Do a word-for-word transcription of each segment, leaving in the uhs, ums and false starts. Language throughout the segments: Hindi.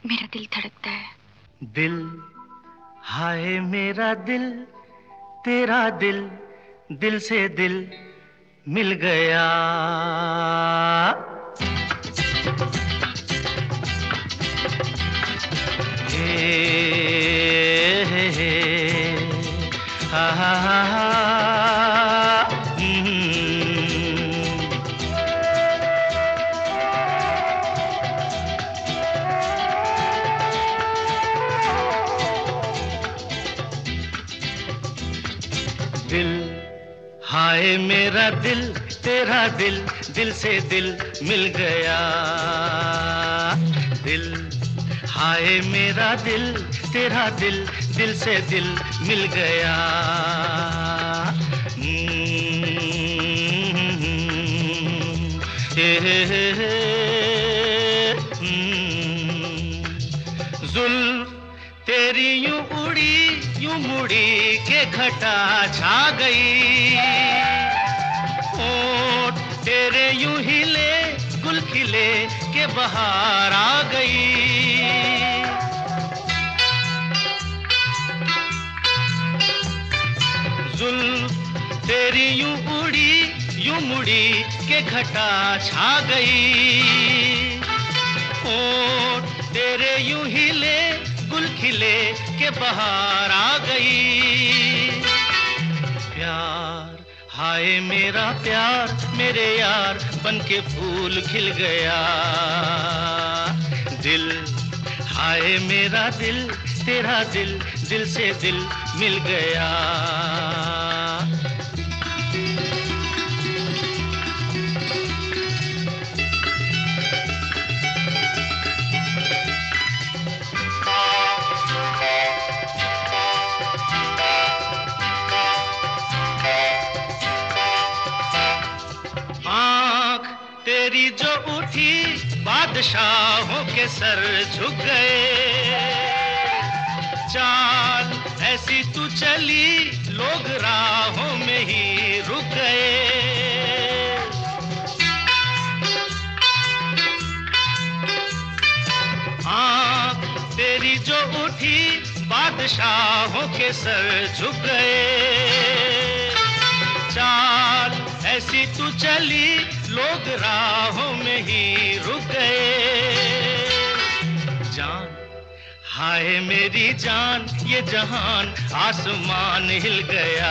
मेरा दिल धड़कता है। दिल, हाय मेरा दिल, तेरा दिल, दिल से दिल मिल गया। हे हे हे हा हा हा हा, हम्म। दिल, हाय मेरा दिल, तेरा दिल, दिल से दिल मिल गया। दिल, हाय मेरा दिल, तेरा दिल, दिल से दिल मिल गया। हम्म, हे हे हे हे, हम्म। जुल्फ तेरी यूं उड़ी यूं मुड़ी के घटा छा गई। होठ तेरे यूं हिले गुल खिले के बहार आ गई। जुल्फ तेरी यूं उड़ी यूं मुड़ी के घटा छा गई। होठ तेरे यूं हिले गुल खिले के बहार आ गई। प्यार, हाय मेरा प्यार, मेरे यार बन के फूल खिल गया। दिल, हाय मेरा दिल, तेरा दिल, दिल से दिल मिल गया। आँख तेरी जो उठी बादशाहों के सर झुक गए। चाल ऐसी तू चली लोग राहों में ही रुक गए। आँख तेरी जो उठी बादशाहों के सर झुक गए। चाल ऐसी तू चली लोग राहों में ही रुक गए। जान, हाय मेरी जान, ये जहान आसमान हिल गया।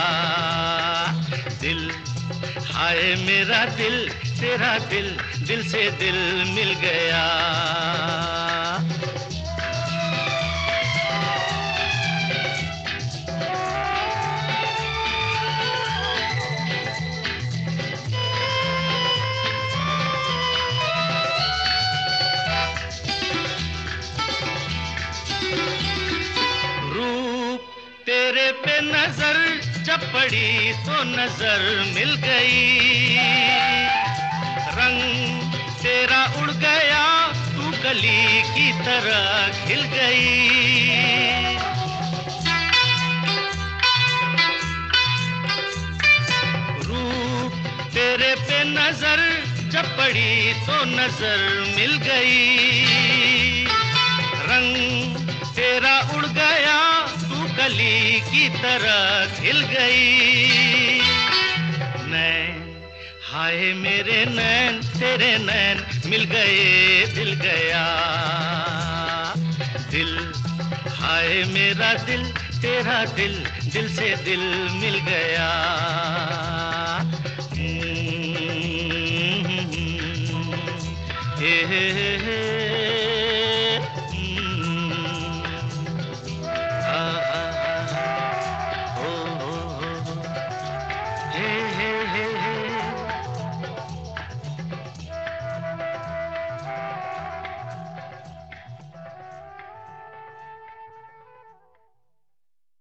दिल, हाय मेरा दिल, तेरा दिल, दिल से दिल मिल गया। रूप तेरे पे नजर जब पड़ी तो नजर मिल गई। रंग तेरा उड़ गया, तू कली की तरह खिल गई। रूप तेरे पे नजर जब पड़ी तो नजर मिल गई। रंग तेरा उड़ गया, तू कली की तरह खिल गई। नैन, हाय मेरे नैन, तेरे नैन मिल गए दिल गया। दिल, हाय मेरा दिल, तेरा दिल, दिल से दिल मिल गया। हम्म, हे हे हे